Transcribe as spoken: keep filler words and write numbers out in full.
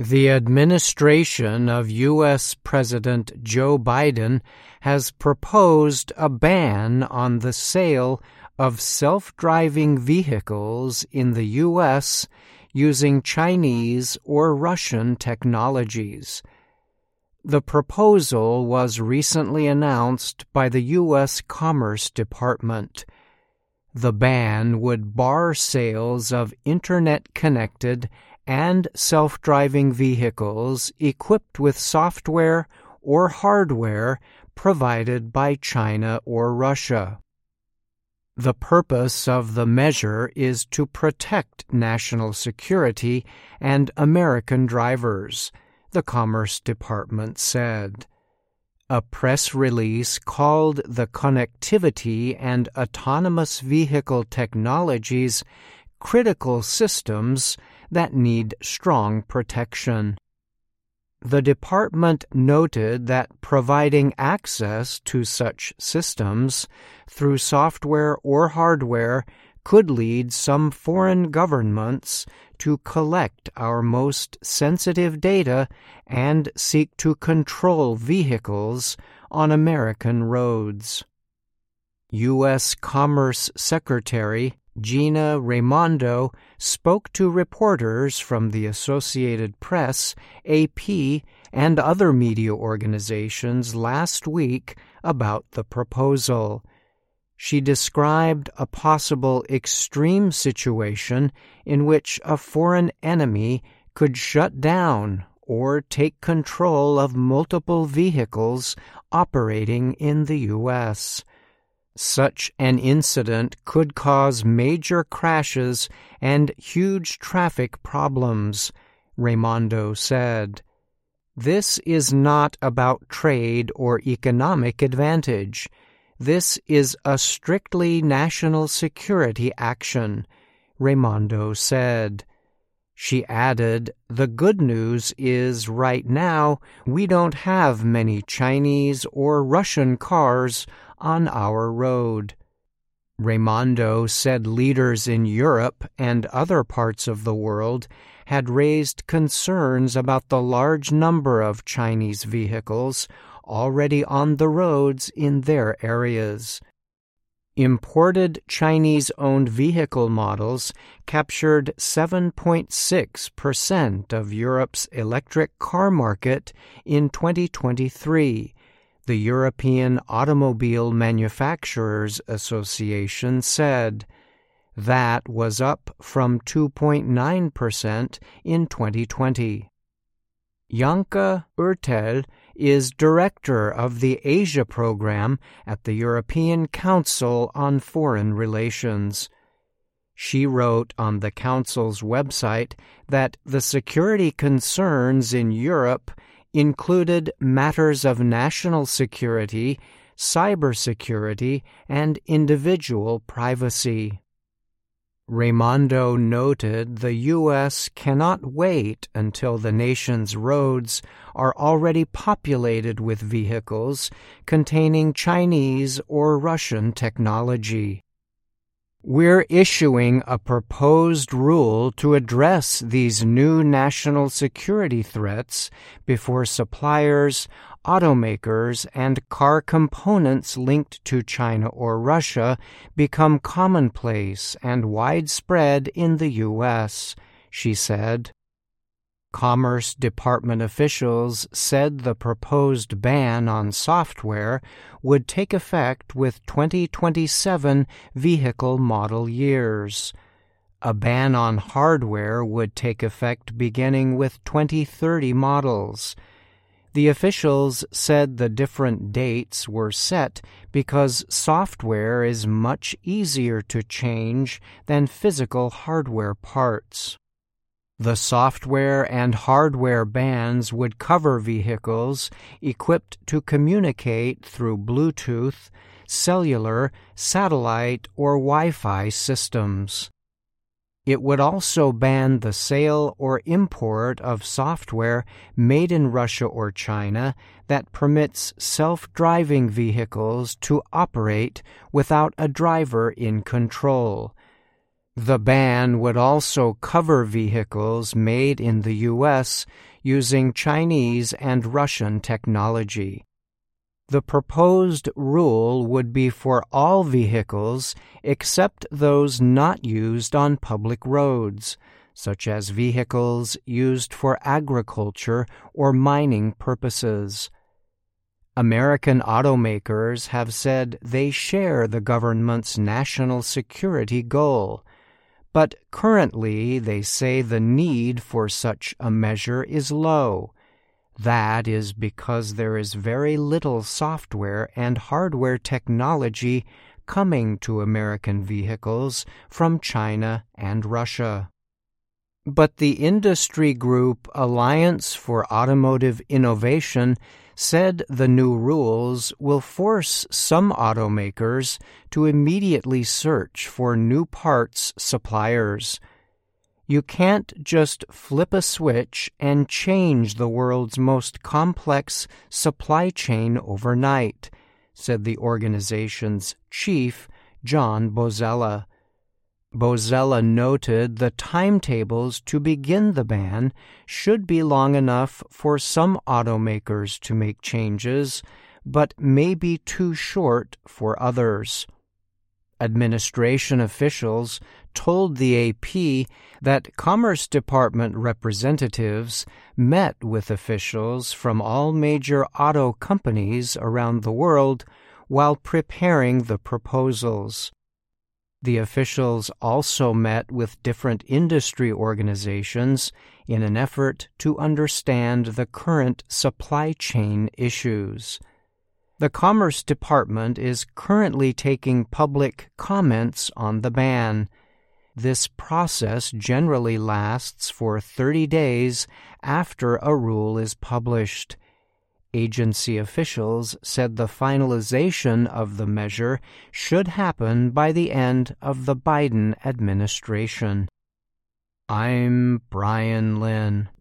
The administration of U S President Joe Biden has proposed a ban on the sale of self-driving vehicles in the U S using Chinese or Russian technologies. The proposal was recently announced by the U S Commerce Department. The ban would bar sales of Internet-connected and self-driving vehicles equipped with software or hardware provided by China or Russia. The purpose of the measure is to protect national security and American drivers, the Commerce Department said. A press release called the Connectivity and Autonomous Vehicle Technologies critical systems that need strong protection. The department noted that providing access to such systems through software or hardware could lead some foreign governments to collect our most sensitive data and seek to control vehicles on American roads. U S Commerce Secretary Gina Raimondo spoke to reporters from the Associated Press, A P, and other media organizations last week about the proposal. She described a possible extreme situation in which a foreign enemy could shut down or take control of multiple vehicles operating in the U S Such an incident could cause major crashes and huge traffic problems, Raimondo said. This is not about trade or economic advantage. This is a strictly national security action, Raimondo said. She added, the good news is right now we don't have many Chinese or Russian cars on our road. Raimondo said leaders in Europe and other parts of the world had raised concerns about the large number of Chinese vehicles already on the roads in their areas. Imported Chinese-owned vehicle models captured seven point six percent of Europe's electric car market in twenty twenty-three, the European Automobile Manufacturers Association said. That was up from two point nine percent in twenty twenty. Janka Urtel is director of the Asia program at the European Council on Foreign Relations. She wrote on the Council's website that the security concerns in Europe included matters of national security, cybersecurity, and individual privacy. Raimondo noted the U S cannot wait until the nation's roads are already populated with vehicles containing Chinese or Russian technology. We're issuing a proposed rule to address these new national security threats before suppliers, automakers, and car components linked to China or Russia become commonplace and widespread in the U S, she said. Commerce Department officials said the proposed ban on software would take effect with twenty twenty-seven vehicle model years. A ban on hardware would take effect beginning with twenty thirty models. The officials said the different dates were set because software is much easier to change than physical hardware parts. The software and hardware bans would cover vehicles equipped to communicate through Bluetooth, cellular, satellite, or Wi-Fi systems. It would also ban the sale or import of software made in Russia or China that permits self-driving vehicles to operate without a driver in control. The ban would also cover vehicles made in the U S using Chinese and Russian technology. The proposed rule would be for all vehicles except those not used on public roads, such as vehicles used for agriculture or mining purposes. American automakers have said they share the government's national security goal, but currently they say the need for such a measure is low. That is because there is very little software and hardware technology coming to American vehicles from China and Russia. But the industry group Alliance for Automotive Innovation said the new rules will force some automakers to immediately search for new parts suppliers. You can't just flip a switch and change the world's most complex supply chain overnight, said the organization's chief, John Bozzella. Bozzella noted the timetables to begin the ban should be long enough for some automakers to make changes, but may be too short for others. Administration officials told the A P that Commerce Department representatives met with officials from all major auto companies around the world while preparing the proposals. The officials also met with different industry organizations in an effort to understand the current supply chain issues. The Commerce Department is currently taking public comments on the ban. This process generally lasts for thirty days after a rule is published. Agency officials said the finalization of the measure should happen by the end of the Biden administration. I'm Brian Lynn.